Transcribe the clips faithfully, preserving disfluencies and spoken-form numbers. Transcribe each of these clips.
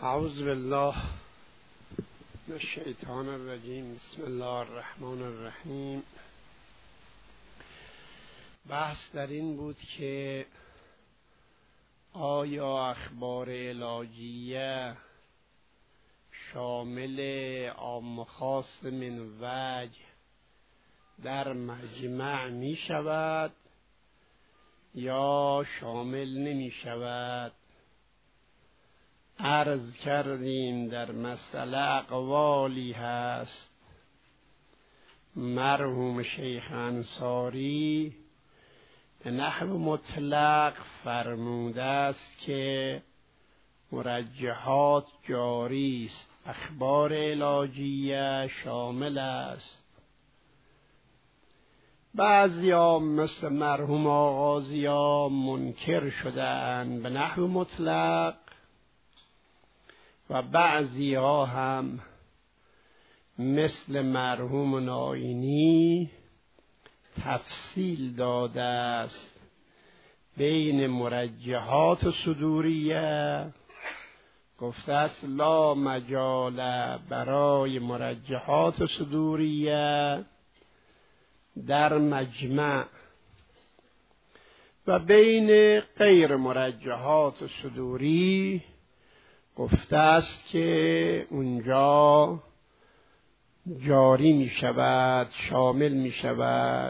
اعوذ بالله من الشیطان الرجیم. بسم الله الرحمن الرحیم. بحث در این بود که آیا اخبار علاجیه شامل عام و خاص من وجه در مجمع می شود یا شامل نمی شود. عرض کردیم در مسئله اقوالی هست. مرحوم شیخ انصاری به نحو مطلق فرموده است که مرجحات جاری است، اخبار علاجیه شامل است. بعضیا مثل مرحوم آغازیا منکر شدند به نحو مطلق و بعضی ها هم مثل مرحوم ناینی تفصیل داده است بین مرجحات و صدوریه. گفته است لا مجال برای مرجحات و صدوریه در مجمع و بین غیر مرجحات و صدوری گفته است که اونجا جاری می شود، شامل می شود.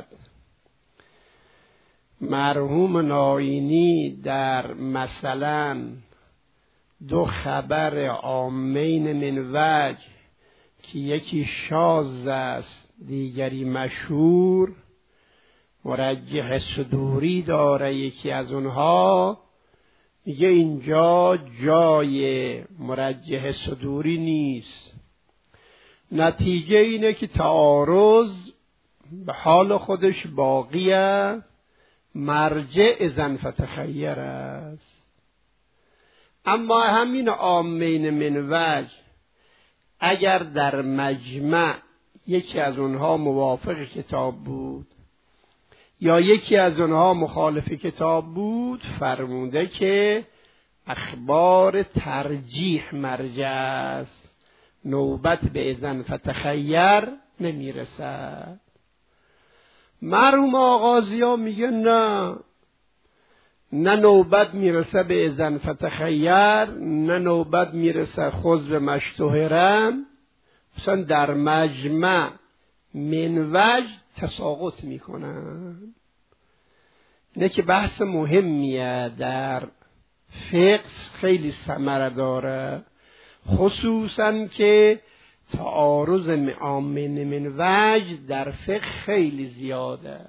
مرحوم ناینی در مثلا دو خبر عامین من وجه که یکی شاذ است دیگری مشهور، مرجح صدوری داره یکی از اونها، میگه اینجا جای مرجح صدوری نیست. نتیجه اینه که تعارض به حال خودش باقیه، مرجع اذن فتخیر است. اما همین عامین من وجه اگر در مجمع یکی از اونها موافق کتاب بود یا یکی از اونها مخالف کتاب بود، فرموده که اخبار ترجیح مرجع است، نوبت به اذن فتخیر نمیرسد. مرحوم آغازیا میگه نه نه نوبت میرسه به اذن فتخیر، نه نوبت میرسه خذ به مشتهرم. مثلا در مجمع من وجه تساقط میکنن. اینه که بحث مهمیه در فقه، خیلی ثمره داره، خصوصا که تعارض عامین من وجه در فقه خیلی زیاده.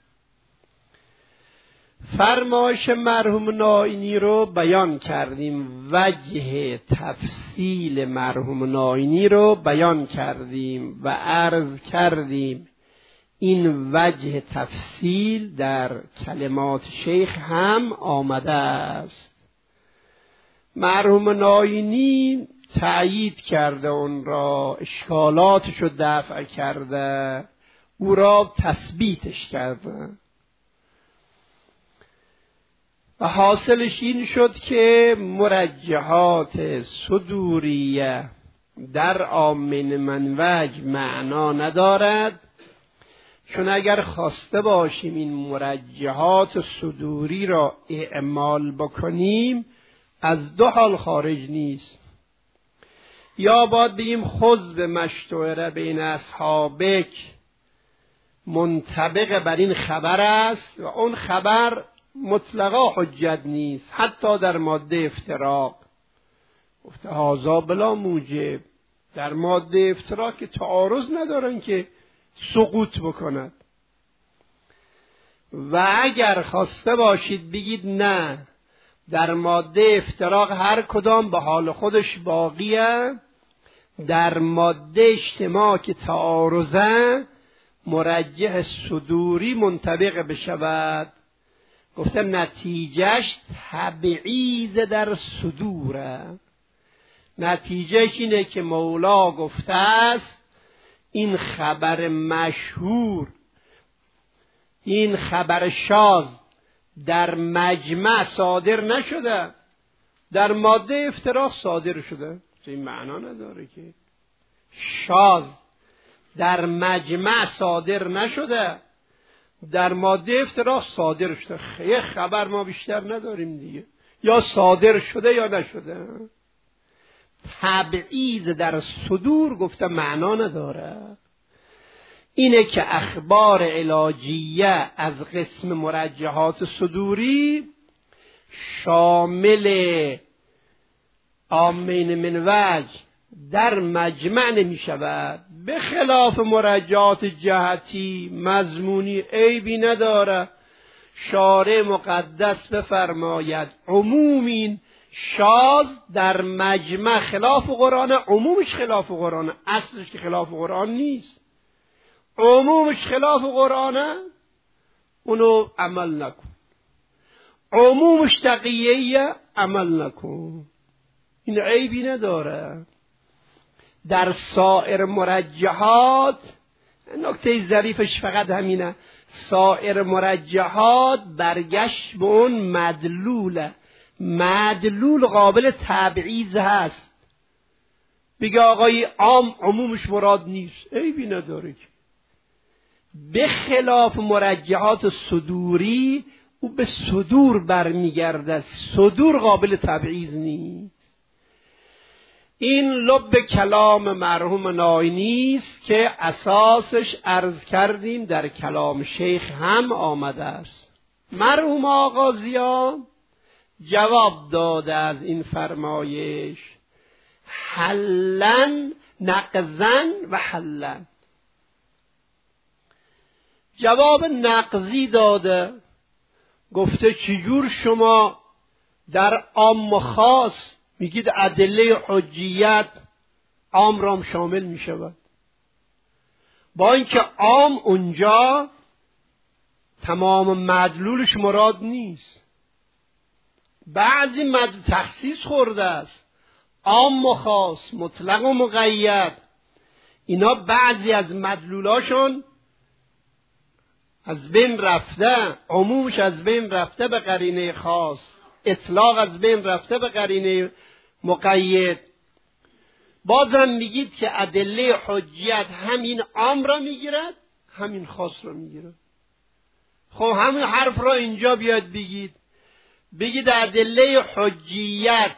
فرمایش مرحوم ناینی رو بیان کردیم، وجه تفصیل مرحوم ناینی رو بیان کردیم و عرض کردیم این وجه تفصیل در کلمات شیخ هم آمده است. مرحوم ناینی تأیید کرده، اون را اشکالاتش رو دفع کرده، او را تثبیتش کرده و حاصلش این شد که مرجحات صدوریه در عامین من وجه معنا ندارد، چون اگر خواسته باشیم این مرجحات صدوری را اعمال بکنیم از دو حال خارج نیست. یا باید بگیم خذ به مشتهر بین اصحابک منطبق بر این خبر است و اون خبر مطلقا حجت نیست، حتی در ماده افتراق. گفته هذا بلا موجب، در ماده افتراق که تعارض ندارن که سقوط بکند. و اگر خواسته باشید بگید نه، در ماده افتراق هر کدام به حال خودش باقیه، در ماده اجتماع که تعارضه مرجح صدوری منطبق بشود. گفته نتیجهش تبعیض در صدوره. نتیجهش اینه که مولا گفته است این خبر مشهور، این خبر شاذ در مجمع صادر نشده، در ماده افتراق صادر شده، این معنا نداره که شاذ در مجمع صادر نشده، در ماده افتراق صادر شده. یه خبر ما بیشتر نداریم دیگه، یا صادر شده یا نشده. تبعیض در صدور گفته معنا نداره. اینه که اخبار علاجیه از قسم مرجحات صدوری شامل عامین من وجه در مجمع نمی شود، به خلاف مرجحات جهتی مضمونی عیبی نداره. شارع مقدس بفرماید عمومین شاذ در مجمع خلاف قرآن، عمومش خلاف قرآن، اصلش که خلاف قرآن نیست، عمومش خلاف قرآنه، اونو عمل نکن. عمومش تقییه، عمل نکن. این عیبی نداره. در سایر مرجحات، نکته ظریفش فقط همینه، سایر مرجحات برگشت به اون مدلوله. مدلول قابل تبعیض هست. بگه آقای عام عمومش مراد نیست، عیبی نداره که. به خلاف مرجحات صدوری او به صدور برمیگرده، صدور قابل تبعیض نیست. این لب کلام مرحوم ناینی است که اساسش عرض کردیم در کلام شیخ هم آمده است. مرحوم آغازیان جواب داده از این فرمایش، حلن نقضن و حلن. جواب نقضی داده، گفته چجور شما در عام و خاص میگید ادله حجیت عام رام شامل میشود، با اینکه عام اونجا تمام مدلولش مراد نیست، بعضی مدلول تخصیص خورده است، عام و خاص، مطلق و مقید، اینا بعضی از مدلولاشون از بین رفته، عمومش از بین رفته به قرینه خاص، اطلاق از بین رفته به قرینه مقید. بازم میگید که ادله حجیت همین عام را میگیرد همین خاص را میگیرد. خب همین حرف را اینجا بیاد بگید، بگید ادله حجیت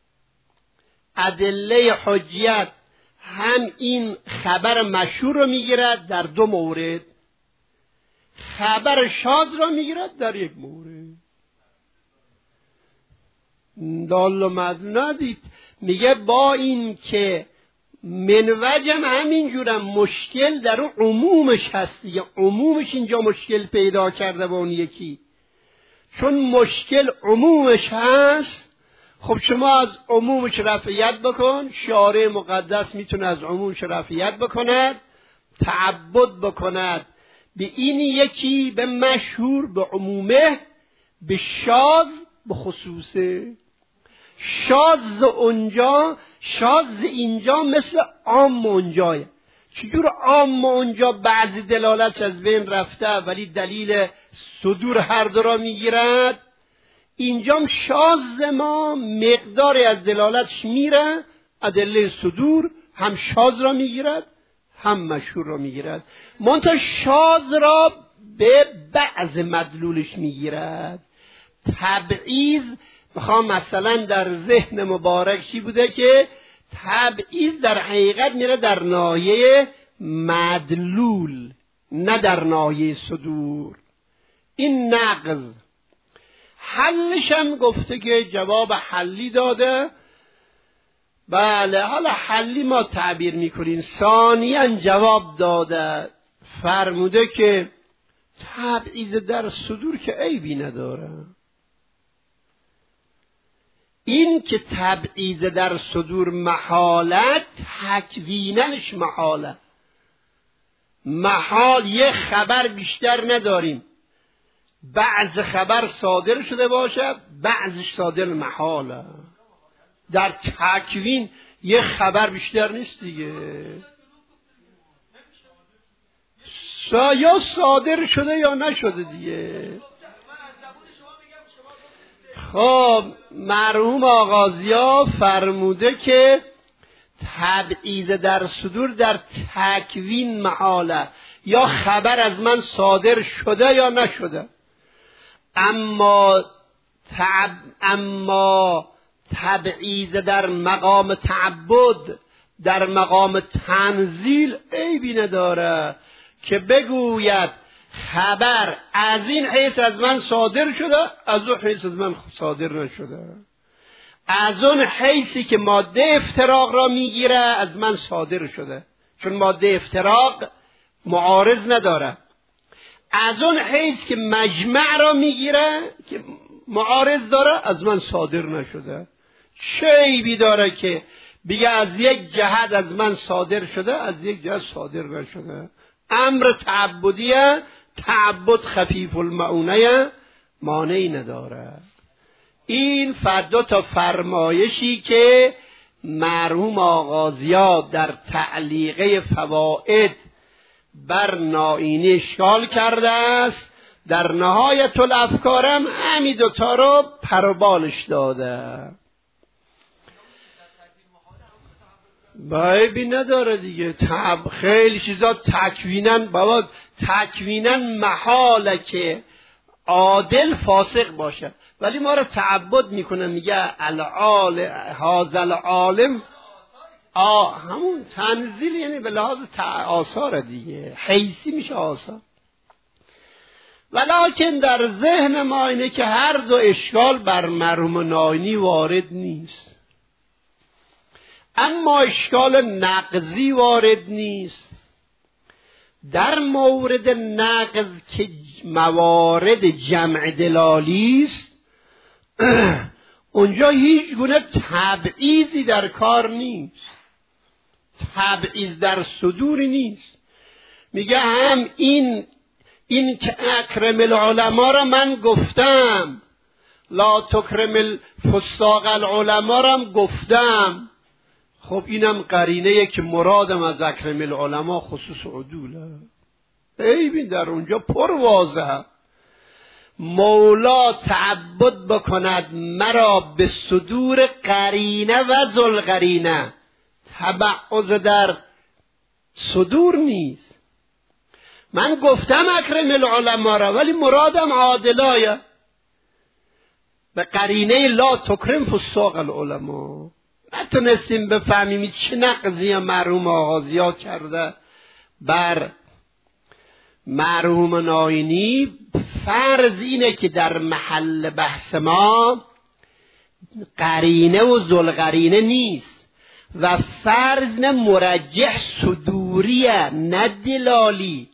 ادله حجیت هم این خبر مشهور را میگیرد در دو مورد، خبر شاذ را میگیرد در یک مورد. دال و مدل ندید. میگه با این که منوجم همین جورم مشکل در اون عمومش هست دیگه، عمومش اینجا مشکل پیدا کرده با اون یکی، چون مشکل عمومش هست. خب شما از عمومش رفعیت بکن، شارع مقدس میتونه از عمومش رفعیت بکند، تعبد بکند به این یکی، به مشهور، به عمومه، به شاذ، به خصوصه. شاذ اونجا، شاذ اینجا مثل عام اونجایه. چجور عام اونجا بعضی دلالتش از بین رفته ولی دلیل صدور هر دو را میگیرد، اینجا شاذ ما مقداری از دلالتش میره، ادله صدور هم شاذ را میگیرد هم مشهور را میگیرد، منتها شاذ را به بعض مدلولش میگیرد. تبعیض میخوام مثلا در ذهن مبارک چی بوده که تبعیض در حقیقت میره در ناحیه مدلول نه در ناحیه صدور. این نقض. حلش هم گفته که جواب حلی داده. بله، حالا حلی ما تعبیر میکنیم. ثانیاً جواب داده فرموده که تبعیض در صدور که عیبی نداره. این که تبعیض در صدور محالت، تکویننش محاله. محال یه خبر بیشتر نداریم، بعض خبر صادر شده باشه بعضش صادر محاله. در تکوین یه خبر بیشتر نیست دیگه، سا یا صادر شده یا نشده دیگه. خب خب مرحوم آغازیا فرموده که تبعیض در صدور در تکوین محاله، یا خبر از من صادر شده یا نشده، اما تب... اما تبعیض در مقام تعبد، در مقام تنزیل عیبی نداره که بگوید خبر از این حیث از من صادر شده، از اون حیث از من صادر نشده، از اون حیثی که ماده افتراق را میگیره از من صادر شده، چون ماده افتراق معارض نداره. از اون حیث که مجمع را میگیره که معارض داره از من صادر نشده. چه عیبی داره که بگه از یک جهت از من صادر شده، از یک جهت صادر نشده؟ امر تعبدیه، تعبد خفیف المعونه، مانعی نداره. این فردا تا فرمایشی که مرحوم آغازیا در تعلیقه فوائد بر نائینی اشکال کرده است، در نهایت الافکارم همین دوتا رو پروبالش داده. بایبی نداره دیگه. تب خیلی چیزا تکوینن، بابا تکوینن محاله که عادل فاسق باشه، ولی ما رو تعبد میکنه، میگه العال هذا العالم. آه همون تنزیل یعنی به لحاظ آثار دیگه، حیثی میشه آثار. ولکن در ذهن ما اینه که هر دو اشکال بر مرحوم نائینی وارد نیست، اما اشکال نقضی وارد نیست. در مورد نقض که موارد جمع دلالی است، اونجا هیچ گونه تبعیضی در کار نیست، تبعیض در صدوری نیست. میگه هم این این که اکرم العلماء را من گفتم، لا تکرم الفساق العلماء را گفتم. خب اینم قرینه که مرادم از اکرم العلماء خصوص عدوله. ببین در اونجا پر واضحه. مولا تعبد بکند مرا به صدور قرینه و ذوالقرینه، تبعض در صدور نیست. من گفتم اکرم العلماء را، ولی مرادم عادلایه، به قرینه لا تکرم فساق العلماء. نتونستیم بفهمیم چه نقضی مرحوم آغازیا کرده بر مرحوم نائینی. فرض اینه که در محل بحث ما قرینه و ذوالقرینه نیست، و فرض نه مرجح صدوریه نه دلالی،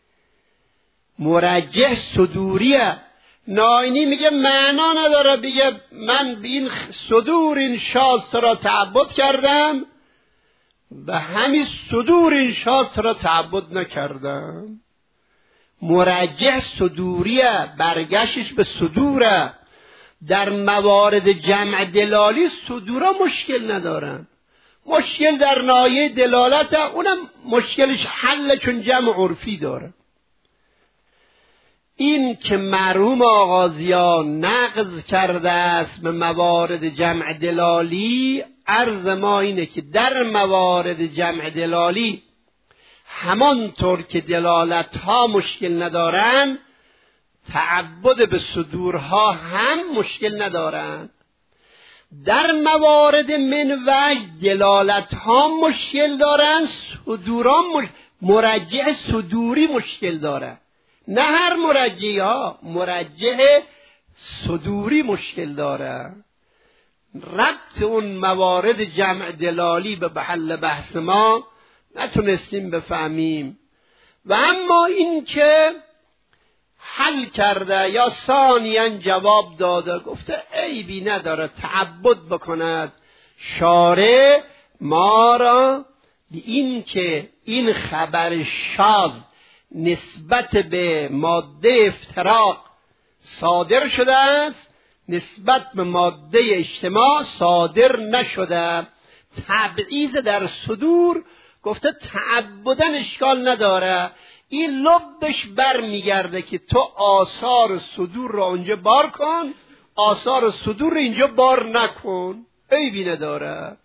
مرجح صدوریه. نائینی میگه معنا نداره بگه من به این صدور این شاز را تعبد کردم، به همین صدور این شاز را تعبد نکردم. مرجح صدوریه، برگشتش به صدوره. در موارد جمع دلالی صدورا مشکل ندارن، مشکل در نایه دلالت، اونم مشکلش حل چون جمع عرفی داره. این که مرحوم آغازیا نقض کرده است به موارد جمع دلالی، عرض ما اینه که در موارد جمع دلالی همانطور که دلالت ها مشکل ندارن، تعبد به صدورها هم مشکل ندارن. در موارد من وجه دلالت ها مشکل دارن، صدورها مرجع صدوری مشکل داره. نه هر مرجعی ها، مرجع صدوری مشکل داره. ربط اون موارد جمع دلالی به محل بحث ما نتونستیم بفهمیم. و اما این که حل کرده یا ثانیاً جواب داده، گفته عیبی نداره تعبد بکند شارع ما را به این که این خبر شاذ نسبت به ماده افتراق صادر شده است، نسبت به ماده اجتماع صادر نشده. تبعیض در صدور گفته تعبدن اشکال نداره. این لبش بر میگرده که تو آثار صدور را اونجا بار کن، آثار صدور اینجا بار نکن، عیبی نداره.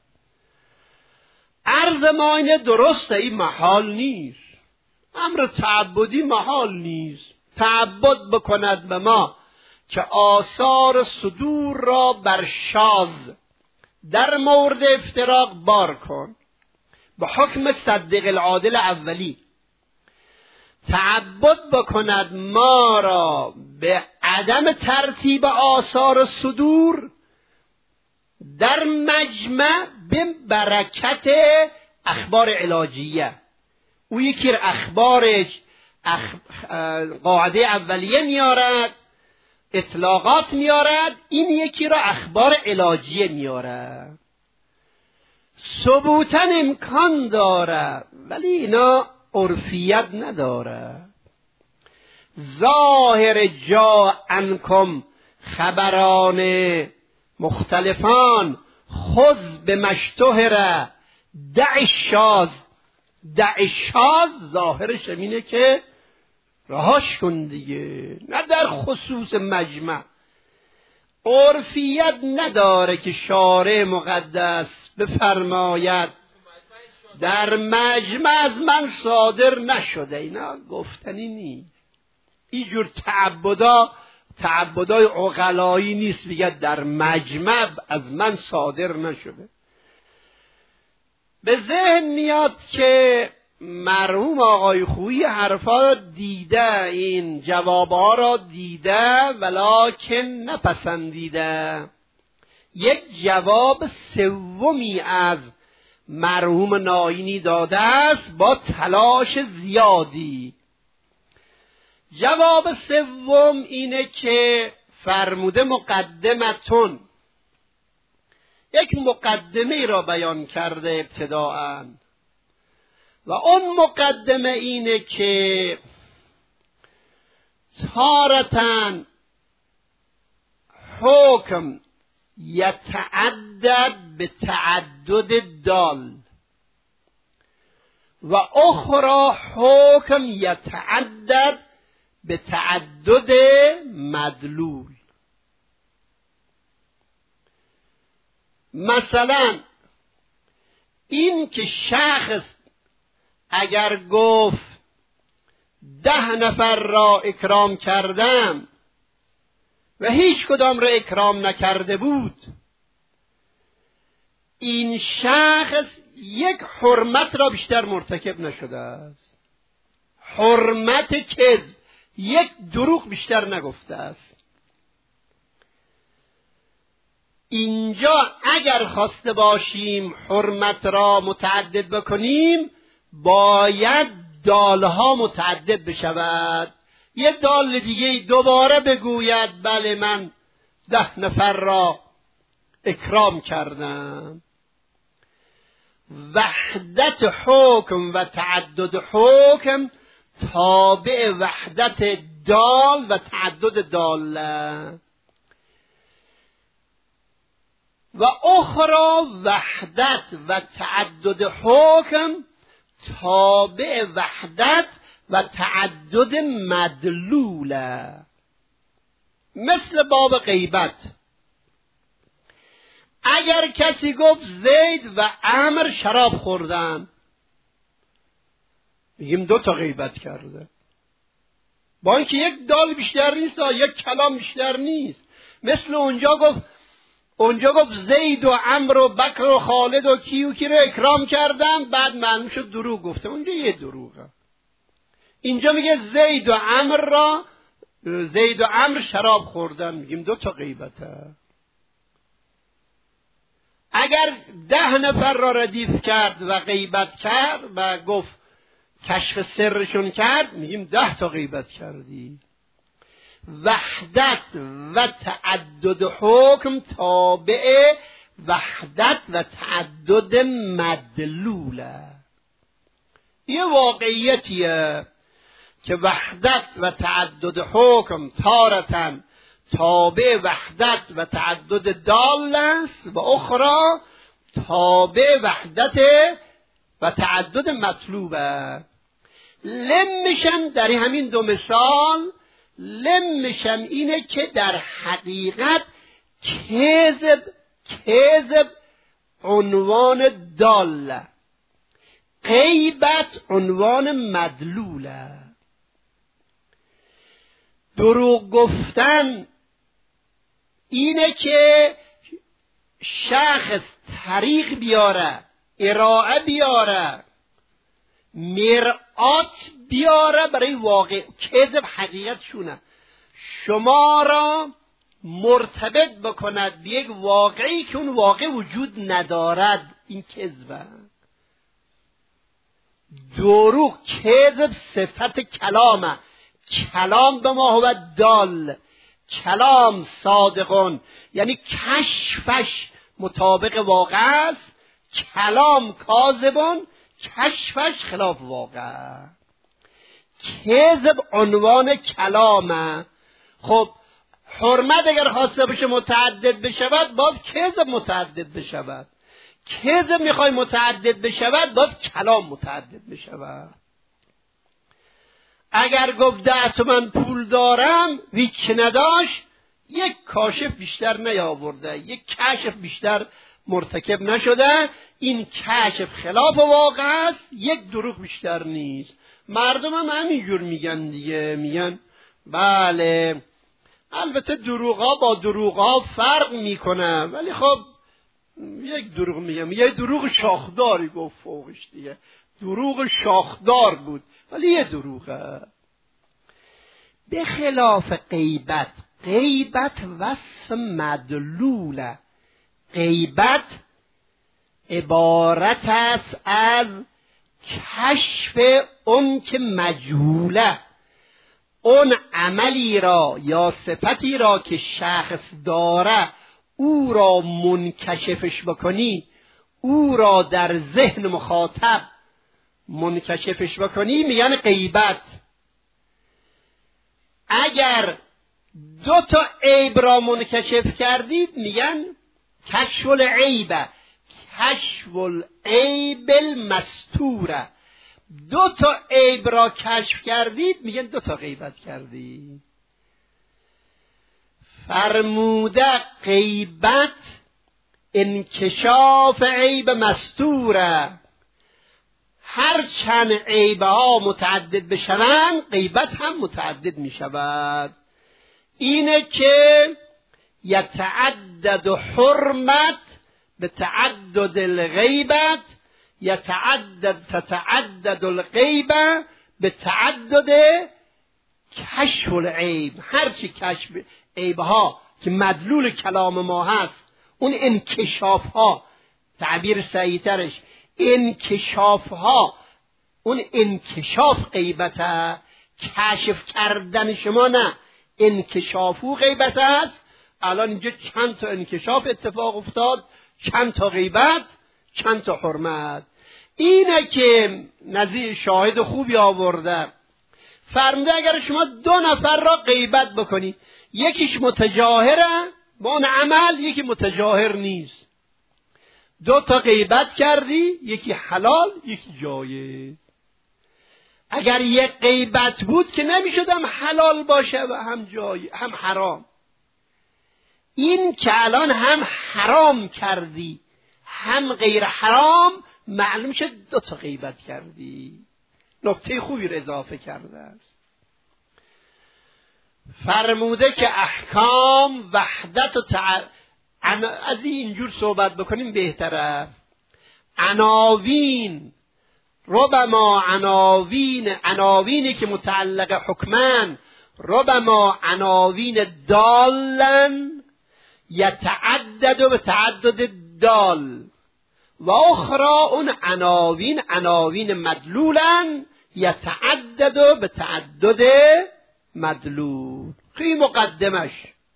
عرض ما اینه درسته، این محال نیست، امر تعبدی محال نیست. تعبد بکند به ما که آثار صدور را بر شاذ در مورد افتراق بار کن به حکم صدق العادل اولی. تعبد بکند ما را به عدم ترتیب آثار صدور در مجمع به برکت اخبار علاجیه. او یکی اخبارش اخ... قاعده اولیه میارد، اطلاقات میارد، این یکی را اخبار علاجیه میارد. ثبوتا امکان داره ولی اینا عرفیت نداره. ظاهر جا انکم خبران مختلفان خذ به مشتهره دع شاذ. دع شاذ ظاهرش اینه که رهاش کن دیگه، نه در خصوص مجمع. عرفیت نداره که شارع مقدس بفرماید در مجمع از من صادر نشده، اینا گفتنی نیست. اینجور تعبدا تعبدای عقلایی نیست، بگه در مجمع از من صادر نشده. به ذهن میاد که مرحوم آقای خویی حرفا دیده، این جوابها را دیده ولکن نپسندیده. یک جواب سومی از مرحوم ناینی داده است با تلاش زیادی. جواب سوم اینه که فرموده مقدمتون، یک مقدمه را بیان کرده ابتداءً و اون مقدمه اینه که تارتاً حکم یتعدد به تعدد دال و اخرى حکم یتعدد به تعدد مدلول. مثلا این که شخص اگر گفت ده نفر را اکرام کردم و هیچ کدام را اکرام نکرده بود، این شخص یک حرمت را بیشتر مرتکب نشده است، حرمت کذب، یک دروغ بیشتر نگفته است. اینجا اگر خواسته باشیم حرمت را متعدد بکنیم باید دالها متعدد بشود. یه دال دیگه دوباره بگوید بله من ده نفر را اکرام کردم. وحدت حکم و تعدد حکم تابع وحدت دال و تعدد داله. و اخرى وحدت و تعدد حکم تابع وحدت و تعدد مدلوله. مثل باب غیبت، اگر کسی گفت زید و عمرو شراب خوردن، میگیم دو تا غیبت کرده، با اینکه یک دال بیشتر نیست، یک کلام بیشتر نیست. مثل اونجا گفت اونجا گفت زید و عمرو و بکر و خالد و کیو کی رو اکرام کردن، بعد معلوم شد دروغ گفته، اونجا یه دروغه. اینجا میگه زید و عمرو را زید و عمرو شراب خوردن، میگیم دو تا غیبته. اگر ده نفر را ردیف کرد و غیبت کرد و گفت کشف سرشون کرد، میگیم ده تا غیبت کردی. وحدت و تعدد حکم تابع وحدت و تعدد مدلوله. یه واقعیتیه که وحدت و تعدد حکم تارتن تابع وحدت و تعدد دال است و اخرى تابع وحدت و تعدد مطلوبه. لمشم در همین دو مثال، لمشم اینه که در حقیقت کذب کذب عنوان دال، غیبت عنوان مدلوله. دروغ گفتن اینه که شخص طریق بیاره، ارائه بیاره، مرآت بیاره برای واقع. کذب حقیقت شونه شما را مرتبط بکند به یک واقعی که اون واقع وجود ندارد. این کذبه. دروغ، کذب صفت کلامه. کلام به ما هو دال، کلام صادقون، یعنی کشفش مطابق واقع است. کلام کاذبون، کشفش خلاف واقع. کذب عنوان کلامه. خب حرمت اگر خواسته بشه متعدد بشود، باز کذب متعدد بشود. کذب میخوای متعدد بشود، باز کلام متعدد بشود. اگر گفت ده تومن پول دارم هیچ نداشت، یک کاشف بیشتر نیاورده، یک کشف بیشتر مرتکب نشده. این کشف خلاف واقع است، یک دروغ بیشتر نیست. مردم هم همینجور میگن دیگه، میگن بله البته دروغا با دروغا فرق میکنه، ولی خب یک دروغ میگم، یه دروغ شاخداری گفت فوقش دیگه، دروغ شاخدار بود ولی یه دروغه. به خلاف غیبت، غیبت وصف مدلوله. غیبت عبارت است از کشف اون که مجهوله، اون عملی را یا صفتی را که شخص داره او را منکشفش بکنی، او را در ذهن مخاطب منکشفش بکنی، میگن غیبت. اگر دو تا عیب را منکشف کردید میگن کشف العیب، کشف العیب المستوره. دو تا عیب را کشف کردید میگن دو تا غیبت کردید. فرموده غیبت انکشاف عیب مستوره. هر چند عیبها متعدد بشوند غیبت هم متعدد می شود. اینه که یتعدد حرمت به تعدد الغیبت، یتعدد تتعدد الغیبه به تعدد کشف العیب. هرچی کشف عیبها که مدلول کلام ما هست، اون انکشاف ها، تعبیر صحیح‌ترش انکشاف ها، اون انکشاف غیبته، کشف کردن شما نه، انکشافو غیبت است. الان اینجا چند تا انکشاف اتفاق افتاد، چند تا غیبت، چند تا حرمت. اینه که نظیر شاهد خوبی آورده، فرموده اگر شما دو نفر را غیبت بکنی، یکیش متجاهره با اون عمل، یکی متجاهر نیست، دو تا غیبت کردی، یکی حلال یکی جایز. اگر یک غیبت بود که نمیشد هم حلال باشه و هم جای هم حرام. این که الان هم حرام کردی هم غیر حرام، معلوم شد دو تا غیبت کردی. نکته خوبی رو اضافه کرده است. فرموده که احکام وحدت و تع... از اینجور صحبت بکنیم بهتره. عناوین ربما عناوین عناوینی که متعلق حکمن، ربما عناوین دالن یتعدد به تعدد دال، و اخرى اون عناوین عناوین مدلولن یتعدد به تعدد مدلول. خیلی مقدمش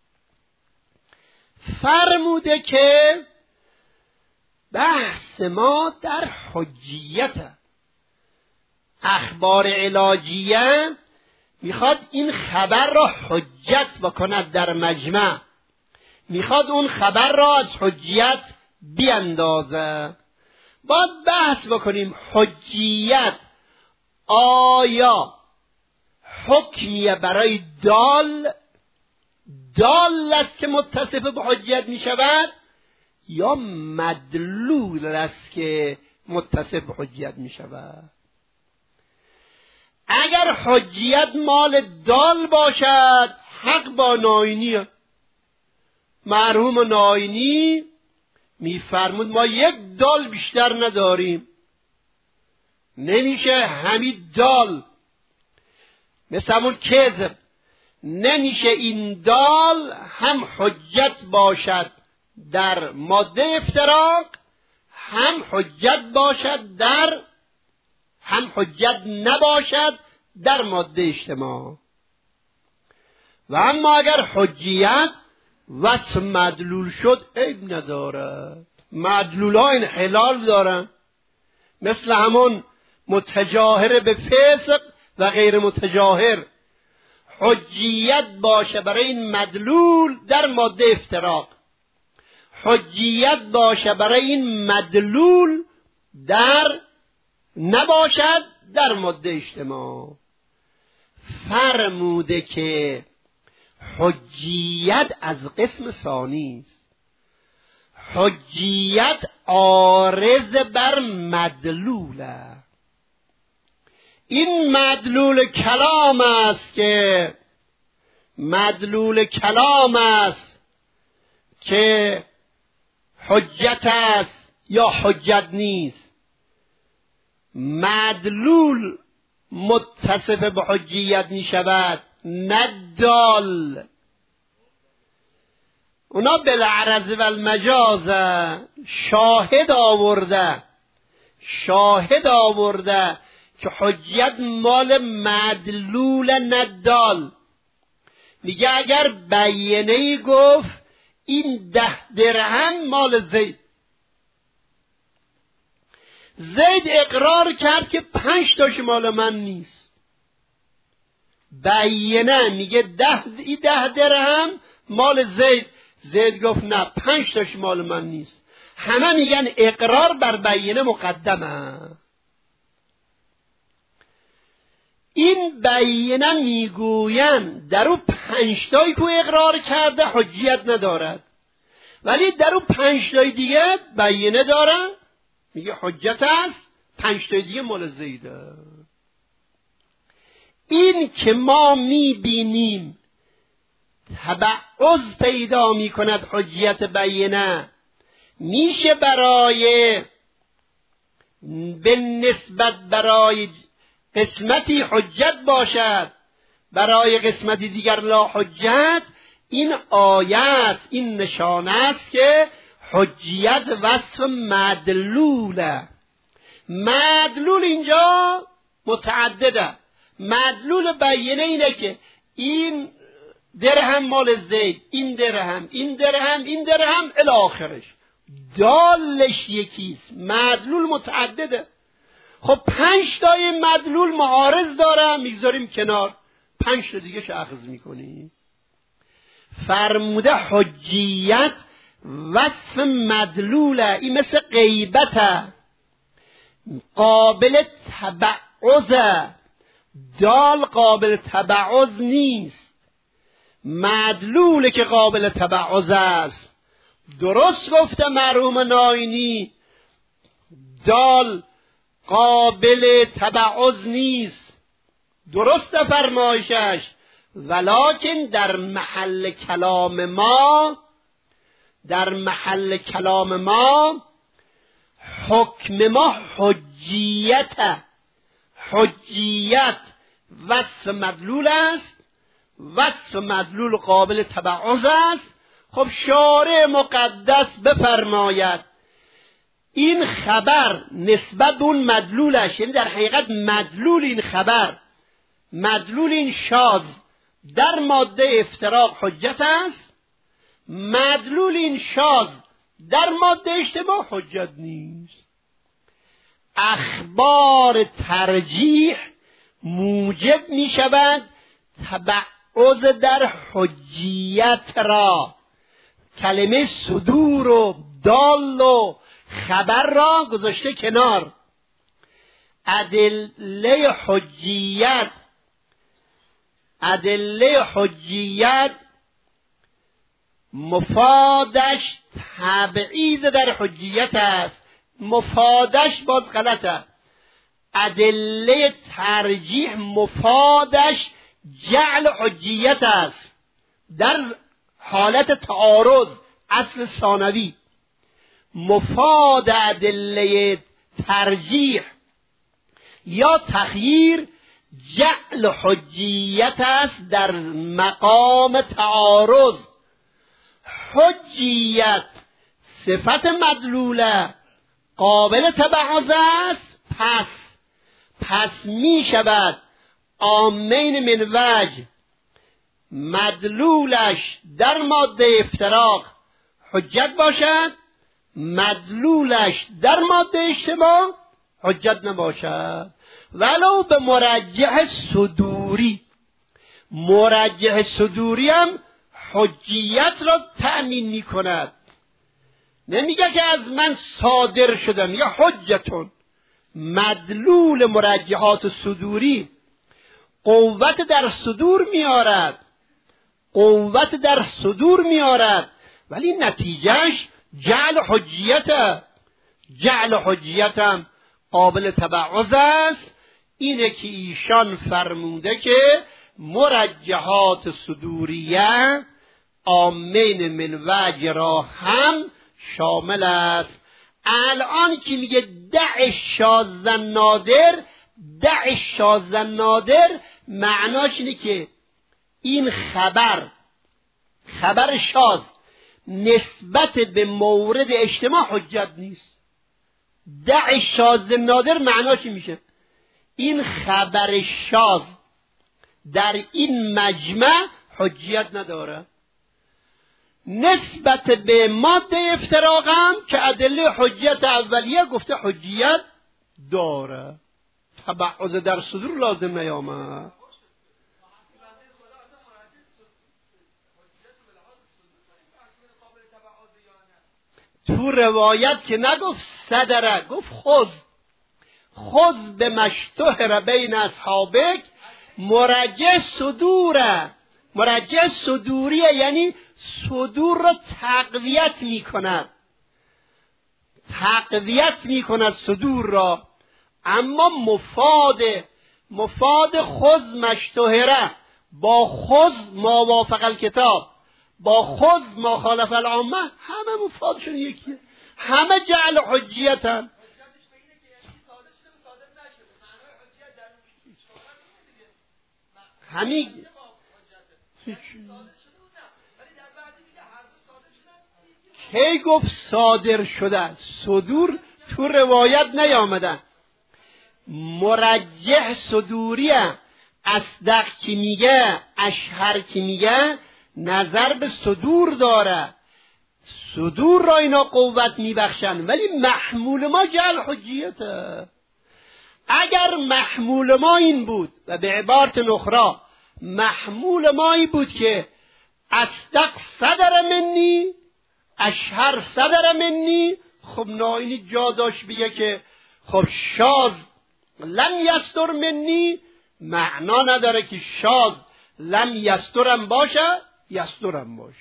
فرموده که بحث ما در حجیت اخبار علاجیه، میخواد این خبر را حجت بکند در مجمع، میخواد اون خبر را از حجیت بیندازه. باید بحث بکنیم حجیت آیا حکمیه برای دال دال است که متصف به حجیت می شود یا مدلول است که متصف به حجیت می شود. اگر حجیت مال دال باشد حق با ناینی. مرحوم ناینی میفرمود ما یک دال بیشتر نداریم، نمیشه همین دال مثل همون کذب، نمیشه این دال هم حجت باشد در ماده افتراق، هم حجت باشد در هم حجت نباشد در ماده اجتماع. و اما اگر حجیت وصف مدلول شد عیب ندارد. مدلول ها انحلال دارن، مثل همون متجاهر به فسق و غیر متجاهر. حجیت باشه برای این مدلول در ماده افتراق، حجیت باشه برای این مدلول در نباشد در ماده اجتماع. فرموده که حجیت از قسم ثانی است. حجیت عارض بر مدلول، این مدلول کلام است که مدلول کلام است که حجت است یا حجت نیست. مدلول متصف به حجیت می شود نه دال. اونا بالعرض و المجاز شاهد آورده شاهد آورده که حجیت مال مدلول نه دال. میگه اگر بیینه‌ای گفت این ده درهم مال زید، زید اقرار کرد که پنج تاش مال من نیست، بیینه میگه ده ای ده درهم مال زید، زید گفت نه پنج تاش مال من نیست. همه میگن اقرار بر بیینه مقدمه. این بیینه میگوین در او پنج تایی که اقرار کرده حجیت ندارد، ولی در او پنج تای دیگه بیینه داره میگه حجت است، پنج تای دیگه مال زیده. این که ما میبینیم تبعض پیدا میکند حجیت بیینه، میشه برای به نسبت برای قسمتی حجت باشد، برای قسمتی دیگر لا حجت. این آیه است، این نشانه است که حجیت وصف مدلوله. مدلول اینجا متعدده. مدلول بیینه اینه که این درهم مال زید، این درهم، این درهم، این درهم الی آخرش. دالش یکیست، مدلول متعدده. خب پنج تای مدلول معارض داره میگذاریم کنار، پنج تا دیگه اخذ میکنیم. فرموده حجیت وصف مدلوله، این مثل غیبته، قابل تبعضه. دال قابل تبعض نیست، مدلوله که قابل تبعض است. درست گفته مرحوم ناینی، دال قابل تبعض نیست، درست فرمایشش، ولکن در محل کلام ما در محل کلام ما حکم ما حجیت حجیت وصف مدلول است، وصف مدلول قابل تبعض است. خب شارع مقدس بفرماید این خبر نسبت به اون مدلولش، یعنی در حقیقت مدلول این خبر، مدلول این شاذ در ماده افتراق حجت است، مدلول این شاذ در ماده اجتماع حجت نیست. اخبار ترجیح موجب می شود تبعض در حجیت را. کلمه صدور و دال و خبر را گذاشته کنار. ادله حجیت ادله حجیت مفادش تبعیض در حجیت است. مفادش باز غلط است. ادله ترجیح مفادش جعل حجیت است در حالت تعارض. اصل ثانوی مفاد ادله ترجیح یا تخییر جعل حجیت است در مقام تعارض. حجیت صفت مدلوله قابل تبعض است، پس پس می شود عامین من وجه مدلولش در ماده افتراق حجت باشد، مدلولش در ماده اجتماع حجت نباشد. ولو به مرجح صدوری، مرجح صدوری هم حجیت را تأمین می کند. نمیگه که از من صادر شدم یا حجتون. مدلول مرجحات صدوری قوت در صدور میارد، قوت در صدور میارد، ولی نتیجهش جعل حجیت. جعل حجیت هم قابل تبعض است. اینه که ایشان فرموده که مرجحات صدوریه عامین من وجه را هم شامل است. الان که میگه دع شاذ نادر، دع شاذ نادر معناش اینه که این خبر خبر شاذ نسبت به مورد اجتماع حجت نیست. دع شاذ نادر معناش میشه این خبر شاذ در این مجمع حجیت نداره. نسبت به ماده افتراق هم که ادله حجیت اولیه گفته حجیت داره. تبعض در صدور لازم نیامد. تو روایت که نگفت صدره، گفت خذ خذ به مشتهر بین اصحابک مرجح صدوره. مرجح صدوریه یعنی صدور را تقویت می کند، تقویت می کند صدور را. اما مفاد مفاد خذ مشتهره با خذ ما وافق الکتاب با خذ ما خالف العامه همه مفادشون یکیه، همه جعل حجیتن. همین کی گفت صادر شده؟ صدور تو روایت نیامدن. مرجح صدوریه. اصدق کی میگه، اشهر کی میگه نظر به صدور داره، صدور را اینا قوت میبخشن، ولی محمول ما جعل حجیته. اگر محمول ما این بود و به عبارت نخرا محمول ما این بود که اصدق صدر منی اشهر صدر منی، خب ناینی جا داشت بگه که خب شاذ لم یستر منی، معنا نداره که شاذ لم یسترم باشه یسترم باشه.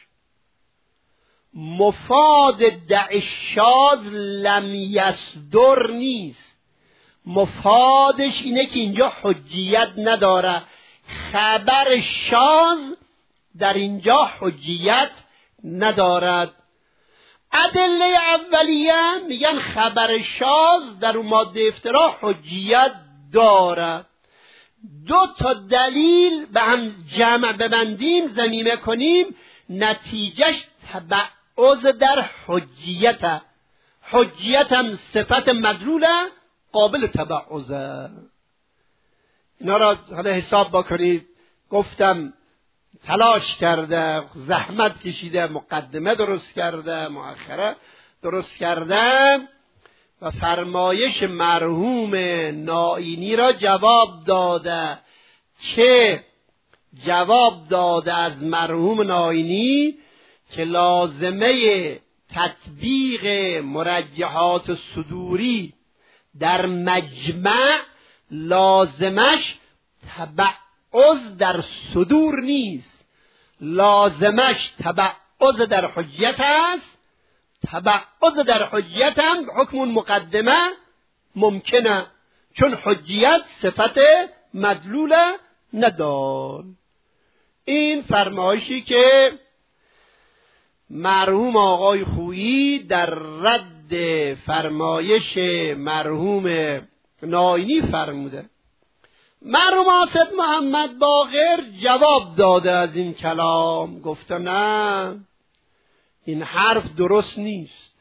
مفاد دع شاذ لم یصدر نیست، مفادش اینه که اینجا حجیت نداره. خبر شاذ در اینجا حجیت ندارد. ادله اولیه میگن خبر شاذ در اون ماده افتراء حجیت داره. دو تا دلیل به هم جمع ببندیم ضمیمه کنیم نتیجهش تبعض در حجیت. حجیت هم صفت مدلوله قابل تبعضه. اینا را حالا حساب بکنید. گفتم تلاش کرده، زحمت کشیده، مقدمه درست کرده، مؤخره درست کرده و فرمایش مرحوم نائینی را جواب داده که جواب داده از مرحوم نائینی که لازمه تطبیق مرجحات صدوری در مجمع لازمش تبعض در صدور نیست، لازمش تبعض تبعض در حجیت است، تبعض در حجیت هم حکم مقدمه ممکنه، چون حجیت صفت مدلول ندار. این فرمایشی که مرحوم آقای خویی در رد فرمایش مرحوم ناینی فرموده. مرحوم آصد محمد باقر جواب داده از این کلام، گفته نه این حرف درست نیست.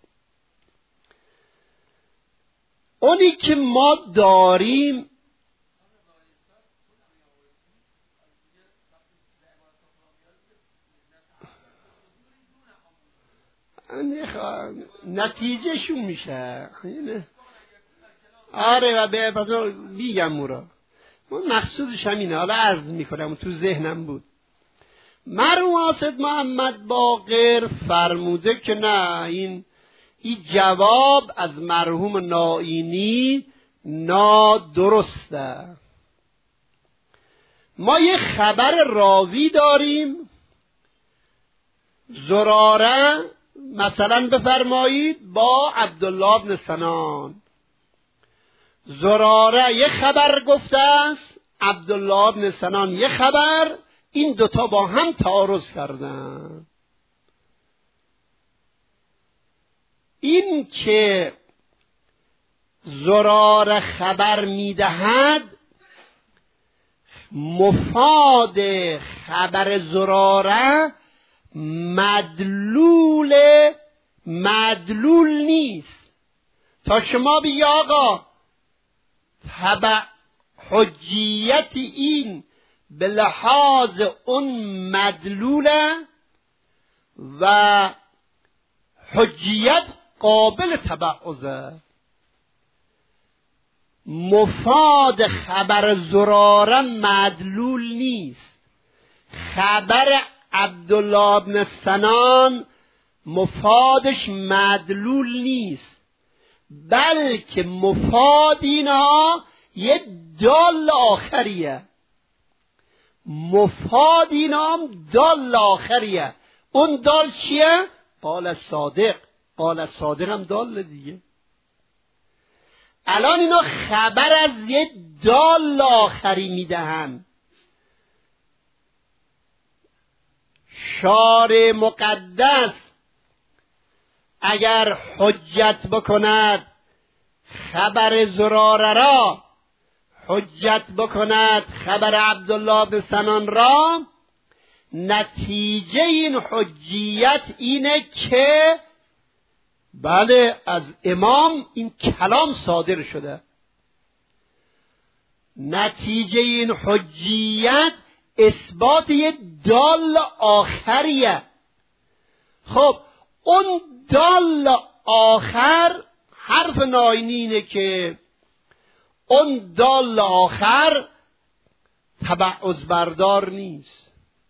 اونی که ما داریم نتیجه شون میشه. آره و به پس بیگم اورا مقصودش همینه، حالا عرض میکنم تو ذهنم بود. مرحوم آصد محمد باقر فرموده که نه این این جواب از مرحوم ناینی نادرسته. ما یه خبر راوی داریم، زراره مثلا بفرمایید با عبدالله بن سنان، زراره یه خبر گفته است، عبدالله بن سنان یه خبر، این دوتا با هم تعارض کردن. این که زراره خبر میدهد، مفاد خبر زراره مدلول مدلول نیست. تا شما بگی آقا تبع حجیت این به لحاظ اون مدلوله و حجیت قابل تبعضه، مفاد خبر زراره مدلول نیست. خبر عبدالله بن سنان مفادش مدلول نیست، بلکه مفاد اینها یه دال آخریه. مفاد اینها هم دال آخریه. اون دال چیه؟ قال صادق. قال صادق هم دال دیگه. الان اینا خبر از یه دال آخری میدهن. شارع مقدس اگر حجت بکند خبر زراره را، حجت بکند خبر عبدالله بن سنان را، نتیجه این حجیت اینه که بله از امام این کلام صادر شده. نتیجه این حجیت اثبات یه دال آخریه. خب اون دال آخر حرف ناینی اینه که اون دال آخر تبعض بردار نیست.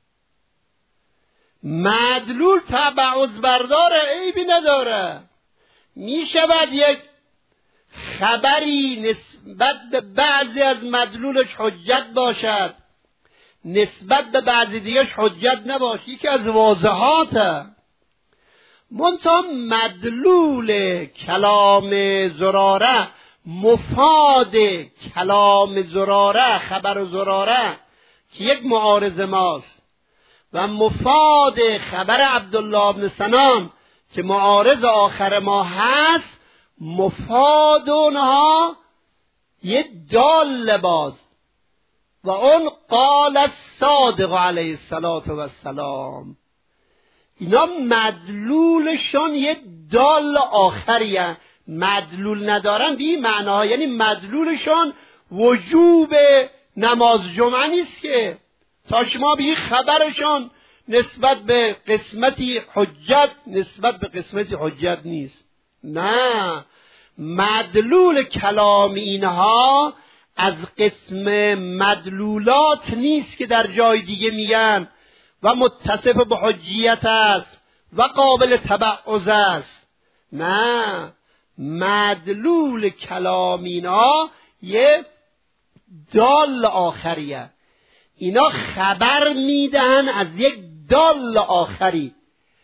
مدلول تبعض بردار عیبی نداره. می شود یک خبری نسبت به بعضی از مدلولش حجت باشد، نسبت به بعضی دیگرش حجت نباشد. یکی از واضحاته. منتها مدلول کلام زراره، مفاد کلام زراره، خبر زراره که یک معارض ماست، و مفاد خبر عبدالله بن سنان که معارض آخر ما هست، مفاد اونها یه دال باز و اون قال الصادق علیه السلام. اینا مدلولشون یه دال آخریه. مدلول ندارن بی معناها، یعنی مدلولشون وجوب نماز جمعه نیست که تا شما بی خبرشون نسبت به قسمتی حجت نسبت به قسمتی حجت نیست. نه، مدلول کلام اینها از قسم مدلولات نیست که در جای دیگه میگن و متصف به حجیت است و قابل تبعض است. نه، مدلول کلام اینا یه دال آخریه. اینا خبر میدن از یک دال آخری.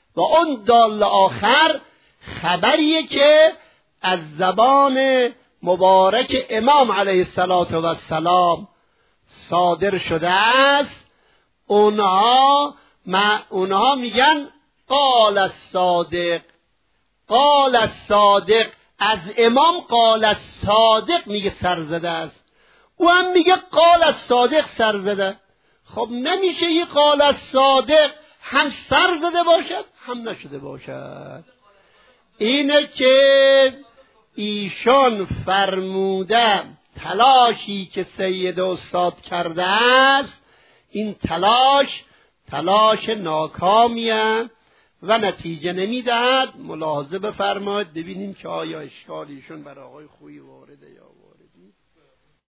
و اون دال آخر خبریه که از زبان مبارک امام علیه السلام صادر شده است. اونها ما اونها میگن قال الصادق، قال الصادق. از امام قال الصادق میگه سرزده است، او هم میگه قال الصادق سرزده. خب نمیشه یه قال الصادق هم سرزده باشد هم نشده باشد. اینه که ایشان فرموده تلاشی که سید استاد کرده است این تلاش تلاش ناکامیه و نتیجه نمیدهد. ملاحظه بفرمایید ببینیم که آیا اشکالیشون برای آقای خویی وارده یا